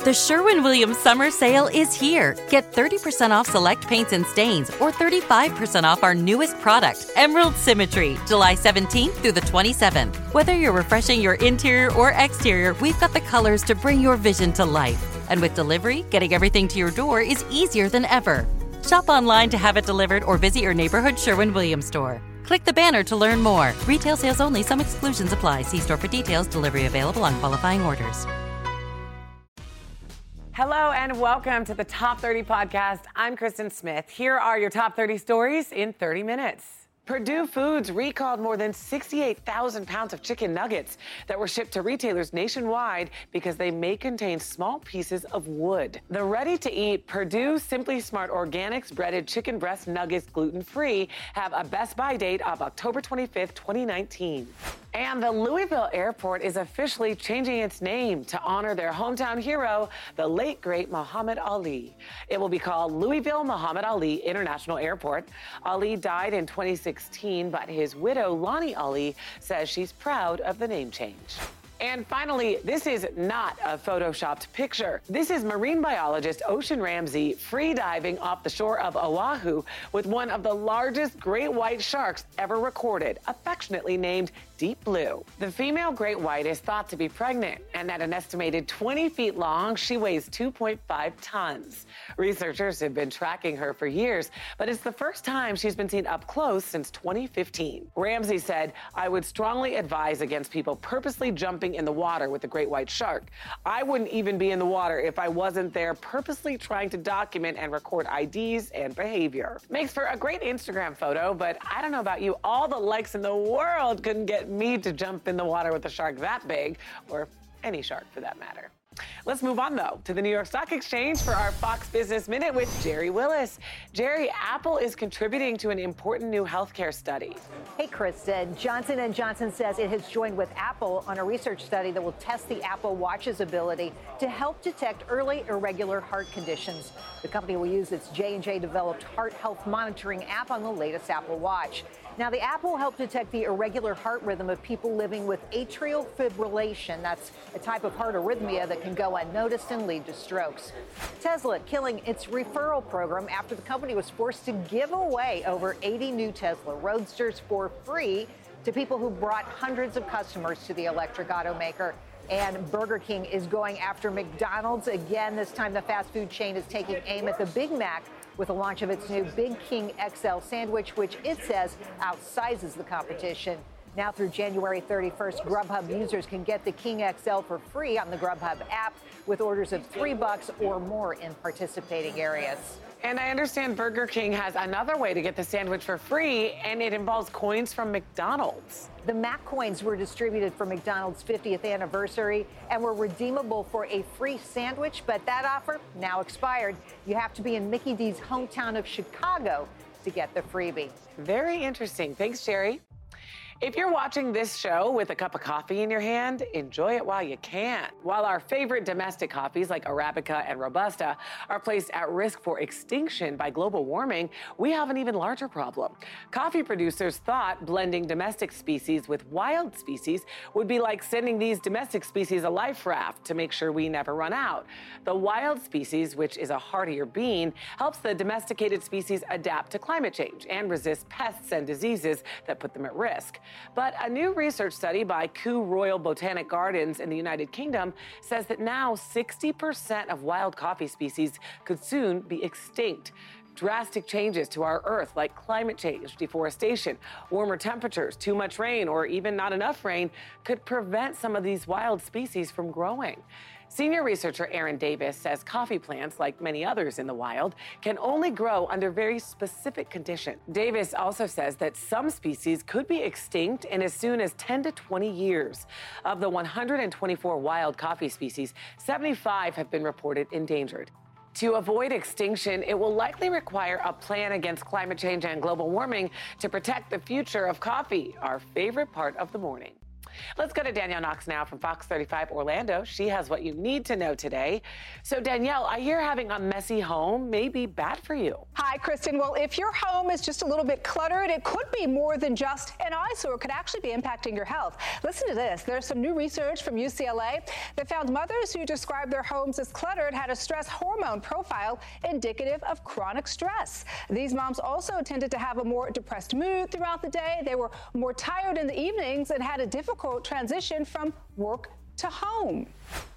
The Sherwin-Williams Summer Sale is here. Get 30% off select paints and stains or 35% off our newest product, Emerald Symmetry, July 17th through the 27th. Whether you're refreshing your interior or exterior, we've got the colors to bring your vision to life. And with delivery, getting everything to your door is easier than ever. Shop online to have it delivered or visit your neighborhood Sherwin-Williams store. Click the banner to learn more. Retail sales only. Some exclusions apply. See store for details. Delivery available on qualifying orders. Hello and welcome to the Top 30 podcast. I'm Kristen Smith. Here are your top 30 stories in 30 minutes. Purdue Foods recalled more than 68,000 pounds of chicken nuggets that were shipped to retailers nationwide because they may contain small pieces of wood. The ready-to-eat Purdue Simply Smart Organics breaded chicken breast nuggets gluten-free have a Best Buy date of October 25th, 2019. And the Louisville Airport is officially changing its name to honor their hometown hero, the late, great Muhammad Ali. It will be called Louisville Muhammad Ali International Airport. Ali died in 2016, but his widow, Lonnie Ali, says she's proud of the name change. And finally, this is not a photoshopped picture. This is marine biologist Ocean Ramsey free diving off the shore of Oahu with one of the largest great white sharks ever recorded, affectionately named Deep Blue. The female great white is thought to be pregnant, and at an estimated 20 feet long, she weighs 2.5 tons. Researchers have been tracking her for years, but it's the first time she's been seen up close since 2015. Ramsey said, "I would strongly advise against people purposely jumping in the water with the great white shark. I wouldn't even be in the water if I wasn't there purposely trying to document and record IDs and behavior." Makes for a great Instagram photo, but I don't know about you, all the likes in the world couldn't get me to jump in the water with a shark that big, or any shark for that matter. Let's move on, though, to the New York Stock Exchange for our Fox Business Minute with Jerry Willis. Jerry, Apple is contributing to an important new healthcare study. Hey, Kristen. Johnson & Johnson says it has joined with Apple on a research study that will test the Apple Watch's ability to help detect early irregular heart conditions. The company will use its J&J-developed heart health monitoring app on the latest Apple Watch. Now, the app will help detect the irregular heart rhythm of people living with atrial fibrillation. That's a type of heart arrhythmia that can go unnoticed and lead to strokes. Tesla killing its referral program after the company was forced to give away over 80 new Tesla Roadsters for free to people who brought hundreds of customers to the electric automaker. And Burger King is going after McDonald's again. This time, the fast food chain is taking aim at the Big Mac with the launch of its new Big King XL sandwich, which it says outsizes the competition. Now through January 31st, Grubhub users can get the King XL for free on the Grubhub app with orders of $3 or more in participating areas. And I understand Burger King has another way to get the sandwich for free, and it involves coins from McDonald's. The Mac coins were distributed for McDonald's 50th anniversary and were redeemable for a free sandwich, but that offer now expired. You have to be in Mickey D's hometown of Chicago to get the freebie. Very interesting. Thanks, Jerry. If you're watching this show with a cup of coffee in your hand, enjoy it while you can. While our favorite domestic coffees like Arabica and Robusta are placed at risk for extinction by global warming, we have an even larger problem. Coffee producers thought blending domestic species with wild species would be like sending these domestic species a life raft to make sure we never run out. The wild species, which is a hardier bean, helps the domesticated species adapt to climate change and resist pests and diseases that put them at risk. But a new research study by Kew Royal Botanic Gardens in the United Kingdom says that now 60% of wild coffee species could soon be extinct. Drastic changes to our Earth, like climate change, deforestation, warmer temperatures, too much rain, or even not enough rain, could prevent some of these wild species from growing. Senior researcher Aaron Davis says coffee plants, like many others in the wild, can only grow under very specific conditions. Davis also says that some species could be extinct in as soon as 10 to 20 years. Of the 124 wild coffee species, 75 have been reported endangered. To avoid extinction, it will likely require a plan against climate change and global warming to protect the future of coffee, our favorite part of the morning. Let's go to Danielle Knox now from Fox 35 Orlando. She has what you need to know today. So Danielle, I hear having a messy home may be bad for you. Hi, Kristen. Well, if your home is just a little bit cluttered, it could be more than just an eyesore. It could actually be impacting your health. Listen to this. There's some new research from UCLA that found mothers who described their homes as cluttered had a stress hormone profile indicative of chronic stress. These moms also tended to have a more depressed mood throughout the day. They were more tired in the evenings and had a difficult transition from work to home.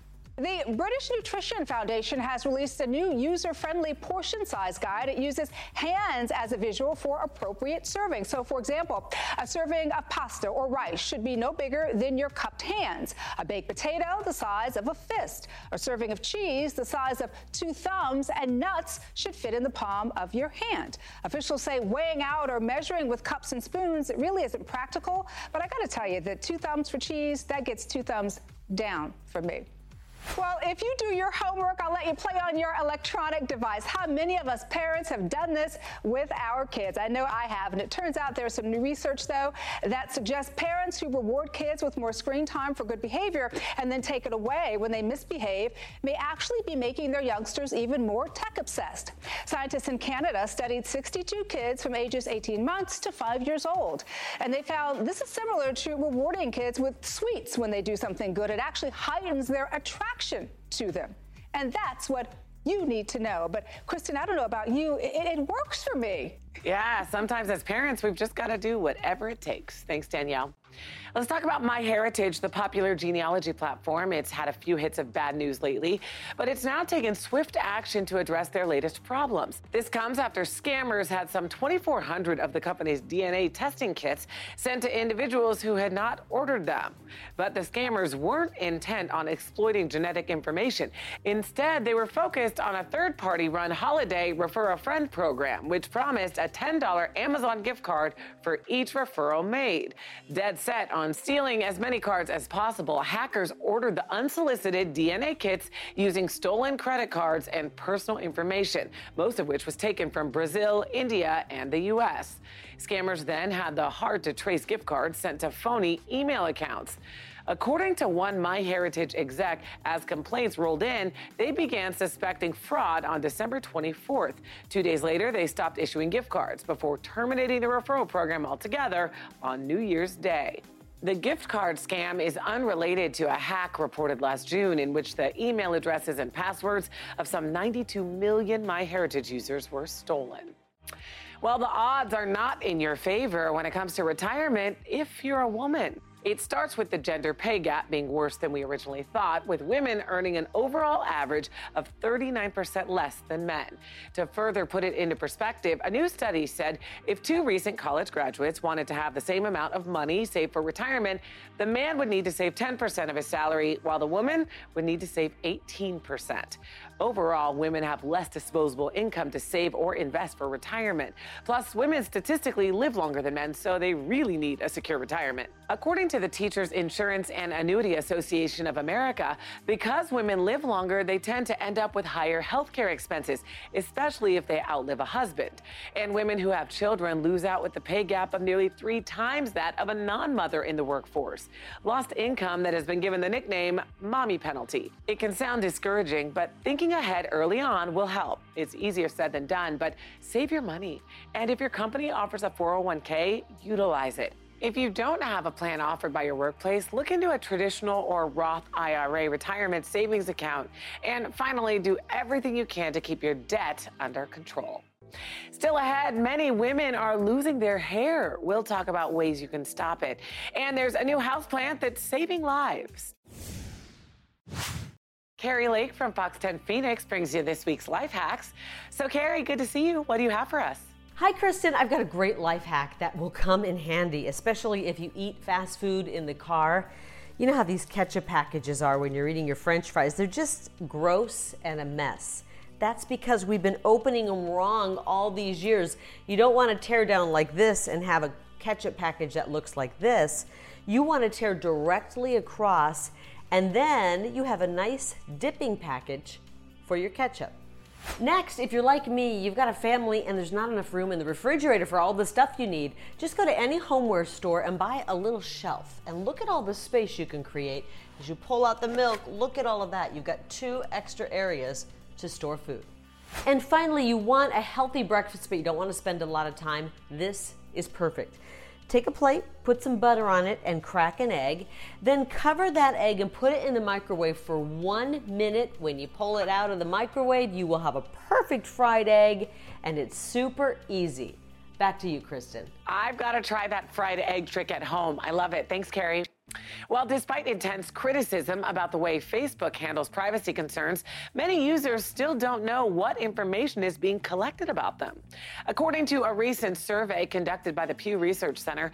The British Nutrition Foundation has released a new user-friendly portion size guide. It uses hands as a visual for appropriate serving. So, for example, a serving of pasta or rice should be no bigger than your cupped hands. A baked potato the size of a fist. A serving of cheese the size of 2 thumbs, and nuts should fit in the palm of your hand. Officials say weighing out or measuring with cups and spoons, it really isn't practical. But I got to tell you that 2 thumbs for cheese, that gets 2 thumbs down for me. Well, if you do your homework, I'll let you play on your electronic device. How many of us parents have done this with our kids? I know I have, and it turns out there's some new research, though, that suggests parents who reward kids with more screen time for good behavior and then take it away when they misbehave may actually be making their youngsters even more tech-obsessed. Scientists in Canada studied 62 kids from ages 18 months to 5 years old, and they found this is similar to rewarding kids with sweets when they do something good. It actually heightens their attraction to them. And that's what you need to know. But Kristen, I don't know about you, it works for me. Yeah, sometimes as parents, we've just got to do whatever it takes. Thanks, Danielle. Let's talk about MyHeritage, the popular genealogy platform. It's had a few hits of bad news lately, but it's now taken swift action to address their latest problems. This comes after scammers had some 2,400 of the company's DNA testing kits sent to individuals who had not ordered them. But the scammers weren't intent on exploiting genetic information. Instead, they were focused on a third-party run holiday Refer a Friend program, which promised a $10 Amazon gift card for each referral made. Dead set on stealing as many cards as possible, hackers ordered the unsolicited DNA kits using stolen credit cards and personal information, most of which was taken from Brazil, India, and the U.S. Scammers then had the hard-to-trace gift cards sent to phony email accounts. According to one MyHeritage exec, as complaints rolled in, they began suspecting fraud on December 24th. 2 days later, they stopped issuing gift cards before terminating the referral program altogether on New Year's Day. The gift card scam is unrelated to a hack reported last June in which the email addresses and passwords of some 92 million MyHeritage users were stolen. Well, the odds are not in your favor when it comes to retirement if you're a woman. It starts with the gender pay gap being worse than we originally thought, with women earning an overall average of 39% less than men. To further put it into perspective, a new study said if 2 recent college graduates wanted to have the same amount of money saved for retirement, the man would need to save 10% of his salary, while the woman would need to save 18%. Overall, women have less disposable income to save or invest for retirement. Plus, women statistically live longer than men, so they really need a secure retirement. According to the Teachers Insurance and Annuity Association of America, because women live longer, they tend to end up with higher health care expenses, especially if they outlive a husband. And women who have children lose out with the pay gap of nearly 3 times that of a non-mother in the workforce. Lost income that has been given the nickname mommy penalty. It can sound discouraging, but thinking ahead early on will help. It's easier said than done, but save your money. And if your company offers a 401k, utilize it. If you don't have a plan offered by your workplace, look into a traditional or Roth IRA retirement savings account. And finally, do everything you can to keep your debt under control. Still ahead, many women are losing their hair. We'll talk about ways you can stop it. And there's a new houseplant that's saving lives. Carrie Lake from Fox 10 Phoenix brings you this week's life hacks. So Carrie, good to see you. What do you have for us? Hi, Kristen. I've got a great life hack that will come in handy, especially if you eat fast food in the car. You know how these ketchup packages are when you're eating your French fries. They're just gross and a mess. That's because we've been opening them wrong all these years. You don't want to tear down like this and have a ketchup package that looks like this. You want to tear directly across, and then you have a nice dipping package for your ketchup. Next, if you're like me, you've got a family and there's not enough room in the refrigerator for all the stuff you need, just go to any homeware store and buy a little shelf and look at all the space you can create. As you pull out the milk, look at all of that. You've got 2 extra areas to store food. And finally, you want a healthy breakfast, but you don't want to spend a lot of time. This is perfect. Take a plate, put some butter on it, and crack an egg. Then cover that egg and put it in the microwave for 1 minute. When you pull it out of the microwave, you will have a perfect fried egg, and it's super easy. Back to you, Kristen. I've got to try that fried egg trick at home. I love it. Thanks, Carrie. Well, despite intense criticism about the way Facebook handles privacy concerns, many users still don't know what information is being collected about them. According to a recent survey conducted by the Pew Research Center,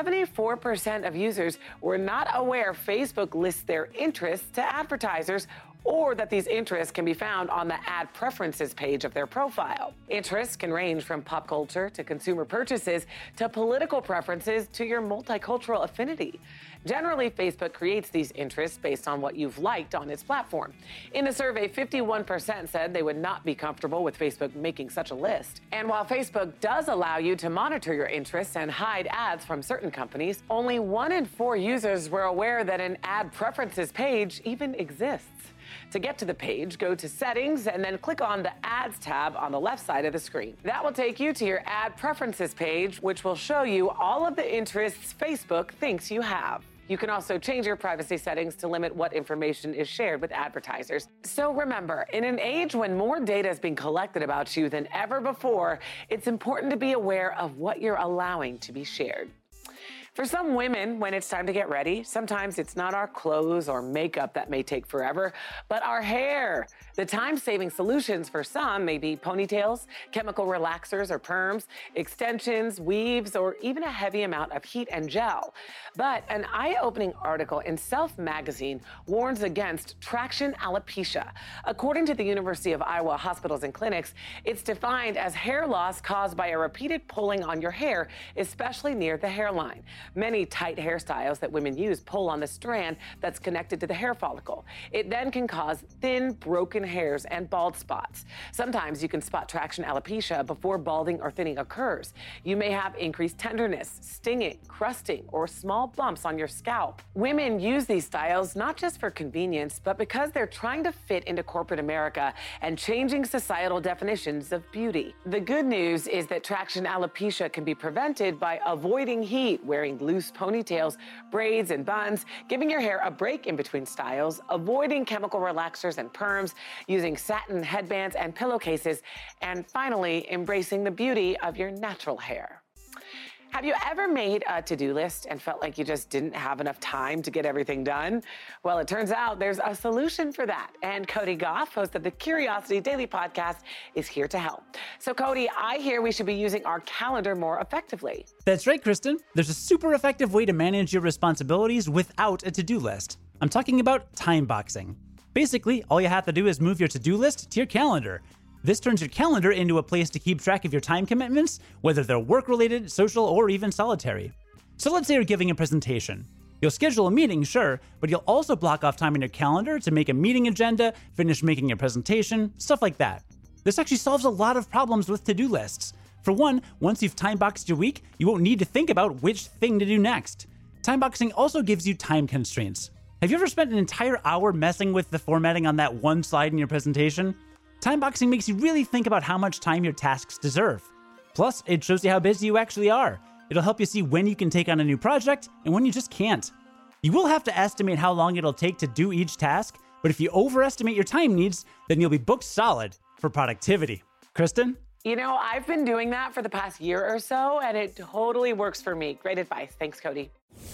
74% of users were not aware Facebook lists their interests to advertisers, or that these interests can be found on the ad preferences page of their profile. Interests can range from pop culture to consumer purchases to political preferences to your multicultural affinity. Generally, Facebook creates these interests based on what you've liked on its platform. In a survey, 51% said they would not be comfortable with Facebook making such a list. And while Facebook does allow you to monitor your interests and hide ads from certain companies, only 1 in 4 users were aware that an ad preferences page even exists. To get to the page, go to Settings and then click on the Ads tab on the left side of the screen. That will take you to your Ad Preferences page, which will show you all of the interests Facebook thinks you have. You can also change your privacy settings to limit what information is shared with advertisers. So remember, in an age when more data is being collected about you than ever before, it's important to be aware of what you're allowing to be shared. For some women, when it's time to get ready, sometimes it's not our clothes or makeup that may take forever, but our hair. The time-saving solutions for some may be ponytails, chemical relaxers or perms, extensions, weaves, or even a heavy amount of heat and gel. But an eye-opening article in Self magazine warns against traction alopecia. According to the University of Iowa Hospitals and Clinics, it's defined as hair loss caused by a repeated pulling on your hair, especially near the hairline. Many tight hairstyles that women use pull on the strand that's connected to the hair follicle. It then can cause thin, broken hairs and bald spots. Sometimes you can spot traction alopecia before balding or thinning occurs. You may have increased tenderness, stinging, crusting, or small bumps on your scalp. Women use these styles not just for convenience, but because they're trying to fit into corporate America and changing societal definitions of beauty. The good news is that traction alopecia can be prevented by avoiding heat, wearing loose ponytails, braids, and buns, giving your hair a break in between styles, avoiding chemical relaxers and perms, using satin headbands and pillowcases, and finally, embracing the beauty of your natural hair. Have you ever made a to-do list and felt like you just didn't have enough time to get everything done? Well, it turns out there's a solution for that. And Cody Goff, host of the Curiosity Daily podcast, is here to help. So Cody, I hear we should be using our calendar more effectively. That's right, Kristen. There's a super effective way to manage your responsibilities without a to-do list. I'm talking about time boxing. Basically, all you have to do is move your to-do list to your calendar. This turns your calendar into a place to keep track of your time commitments, whether they're work-related, social, or even solitary. So let's say you're giving a presentation. You'll schedule a meeting, sure, but you'll also block off time in your calendar to make a meeting agenda, finish making your presentation, stuff like that. This actually solves a lot of problems with to-do lists. For one, once you've time-boxed your week, you won't need to think about which thing to do next. Time-boxing also gives you time constraints. Have you ever spent an entire hour messing with the formatting on that one slide in your presentation? Time-boxing makes you really think about how much time your tasks deserve. Plus, it shows you how busy you actually are. It'll help you see when you can take on a new project and when you just can't. You will have to estimate how long it'll take to do each task, but if you overestimate your time needs, then you'll be booked solid for productivity. Kristen? You know, I've been doing that for the past year or so, and it totally works for me. Great advice. Thanks, Cody.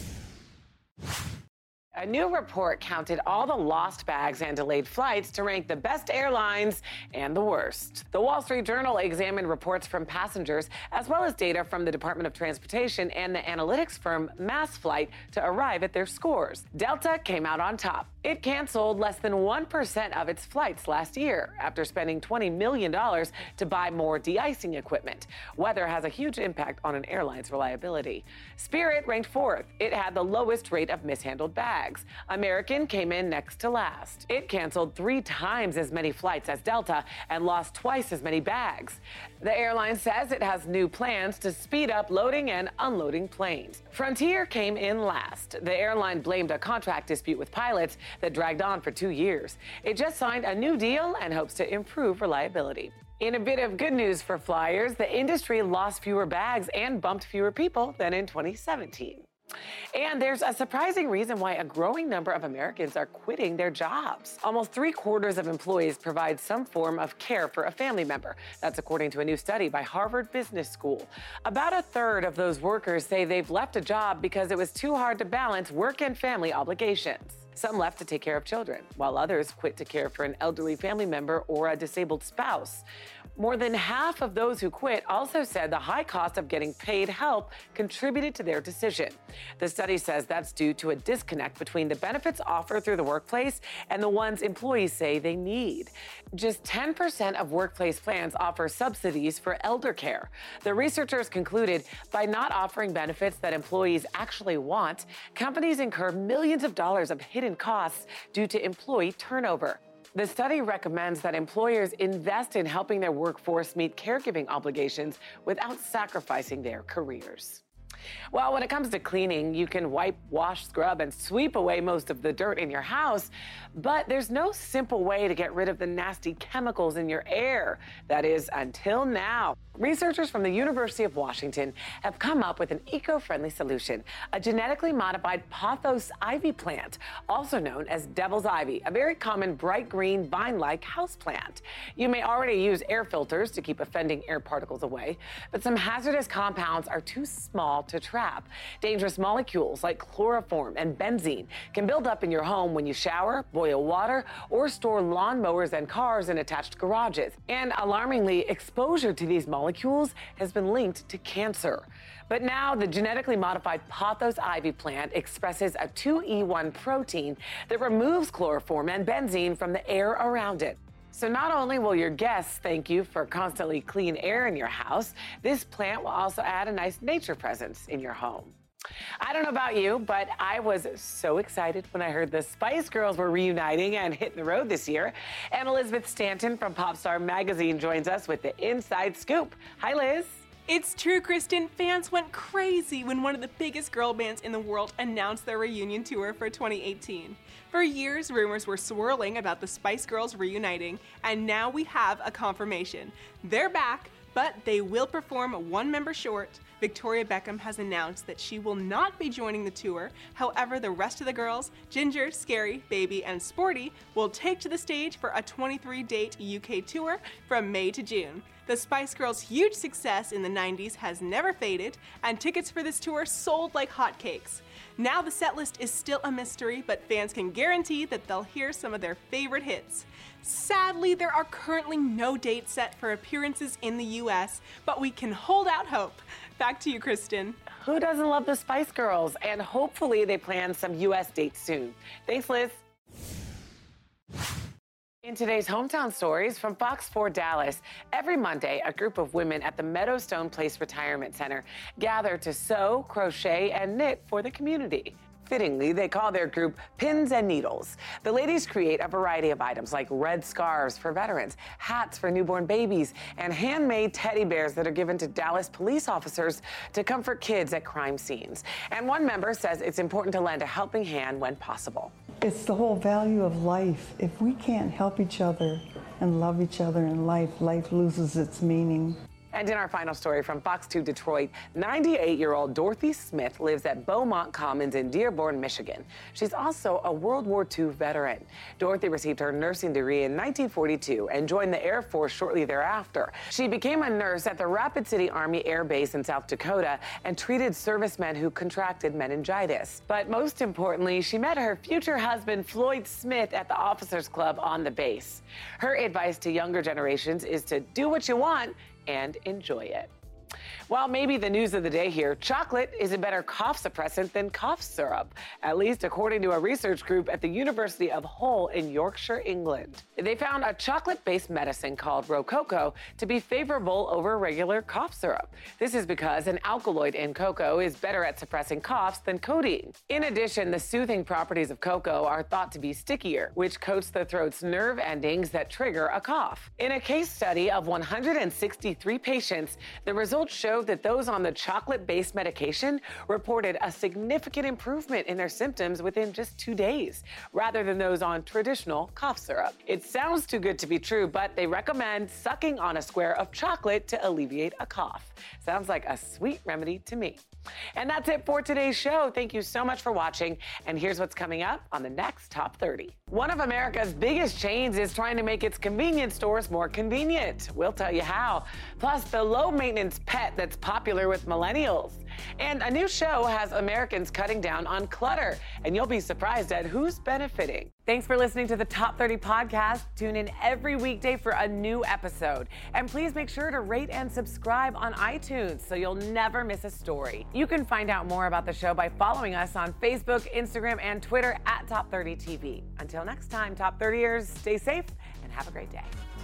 A new report counted all the lost bags and delayed flights to rank the best airlines and the worst. The Wall Street Journal examined reports from passengers as well as data from the Department of Transportation and the analytics firm MassFlight to arrive at their scores. Delta came out on top. It canceled less than 1% of its flights last year after spending $20 million to buy more de-icing equipment. Weather has a huge impact on an airline's reliability. Spirit ranked fourth. It had the lowest rate of mishandled bags. American came in next to last. It canceled 3 times as many flights as Delta and lost twice as many bags. The airline says it has new plans to speed up loading and unloading planes. Frontier came in last. The airline blamed a contract dispute with pilots that dragged on for 2 years. It just signed a new deal and hopes to improve reliability. In a bit of good news for flyers, the industry lost fewer bags and bumped fewer people than in 2017. And there's a surprising reason why a growing number of Americans are quitting their jobs. Almost 3/4 of employees provide some form of care for a family member. That's according to a new study by Harvard Business School. About 1/3 of those workers say they've left a job because it was too hard to balance work and family obligations. Some left to take care of children, while others quit to care for an elderly family member or a disabled spouse. More than half of those who quit also said the high cost of getting paid help contributed to their decision. The study says that's due to a disconnect between the benefits offered through the workplace and the ones employees say they need. Just 10% of workplace plans offer subsidies for elder care. The researchers concluded by not offering benefits that employees actually want, companies incur millions of dollars of hidden costs due to employee turnover. The study recommends that employers invest in helping their workforce meet caregiving obligations without sacrificing their careers. Well, when it comes to cleaning, you can wipe, wash, scrub, and sweep away most of the dirt in your house, but there's no simple way to get rid of the nasty chemicals in your air. That is, until now. Researchers from the University of Washington have come up with an eco-friendly solution, a genetically modified pothos ivy plant, also known as devil's ivy, a very common bright green vine-like houseplant. You may already use air filters to keep offending air particles away, but some hazardous compounds are too small to trap. Dangerous molecules like chloroform and benzene can build up in your home when you shower, boil water, or store lawnmowers and cars in attached garages. And alarmingly, exposure to these molecules has been linked to cancer. But now the genetically modified pothos ivy plant expresses a 2E1 protein that removes chloroform and benzene from the air around it. So not only will your guests thank you for constantly clean air in your house, this plant will also add a nice nature presence in your home. I don't know about you, but I was so excited when I heard the Spice Girls were reuniting and hitting the road this year. And Elizabeth Stanton from Popstar Magazine joins us with the inside scoop. Hi, Liz. It's true, Kristen. Fans went crazy when one of the biggest girl bands in the world announced their reunion tour for 2018. For years, rumors were swirling about the Spice Girls reuniting, and now we have a confirmation. They're back, but they will perform one member short. Victoria Beckham has announced that she will not be joining the tour. However, the rest of the girls, Ginger, Scary, Baby, and Sporty, will take to the stage for a 23-date UK tour from May to June. The Spice Girls' huge success in the 90s has never faded, and tickets for this tour sold like hotcakes. Now the set list is still a mystery, but fans can guarantee that they'll hear some of their favorite hits. Sadly, there are currently no dates set for appearances in the US, but we can hold out hope. Back to you, Kristen. Who doesn't love the Spice Girls? And hopefully they plan some US dates soon. Thanks, Liz. In today's Hometown Stories from Fox 4 Dallas, every Monday, a group of women at the Meadowstone Place Retirement Center gather to sew, crochet, and knit for the community. Fittingly, they call their group Pins and Needles. The ladies create a variety of items like red scarves for veterans, hats for newborn babies, and handmade teddy bears that are given to Dallas police officers to comfort kids at crime scenes. And one member says it's important to lend a helping hand when possible. It's the whole value of life. If we can't help each other and love each other in life, life loses its meaning. And in our final story from Fox 2 Detroit, 98-year-old Dorothy Smith lives at Beaumont Commons in Dearborn, Michigan. She's also a World War II veteran. Dorothy received her nursing degree in 1942 and joined the Air Force shortly thereafter. She became a nurse at the Rapid City Army Air Base in South Dakota and treated servicemen who contracted meningitis. But most importantly, she met her future husband, Floyd Smith, at the Officers Club on the base. Her advice to younger generations is to do what you want and enjoy it. Well, maybe the news of the day here, chocolate is a better cough suppressant than cough syrup, at least according to a research group at the University of Hull in Yorkshire, England. They found a chocolate-based medicine called Rococo to be favorable over regular cough syrup. This is because an alkaloid in cocoa is better at suppressing coughs than codeine. In addition, the soothing properties of cocoa are thought to be stickier, which coats the throat's nerve endings that trigger a cough. In a case study of 163 patients, the results showed that those on the chocolate-based medication reported a significant improvement in their symptoms within just 2 days, rather than those on traditional cough syrup. It sounds too good to be true, but they recommend sucking on a square of chocolate to alleviate a cough. Sounds like a sweet remedy to me. And that's it for today's show. Thank you so much for watching. And here's what's coming up on the next Top 30. One of America's biggest chains is trying to make its convenience stores more convenient. We'll tell you how. Plus, the low-maintenance pet that's popular with millennials. And a new show has Americans cutting down on clutter. And you'll be surprised at who's benefiting. Thanks for listening to the Top 30 podcast. Tune in every weekday for a new episode. And please make sure to rate and subscribe on iTunes so you'll never miss a story. You can find out more about the show by following us on Facebook, Instagram, and Twitter at Top 30 TV. Until next time, Top 30ers, stay safe and have a great day.